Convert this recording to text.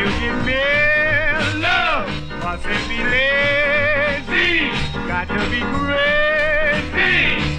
you give me love, mustn't be lazy, got to be crazy.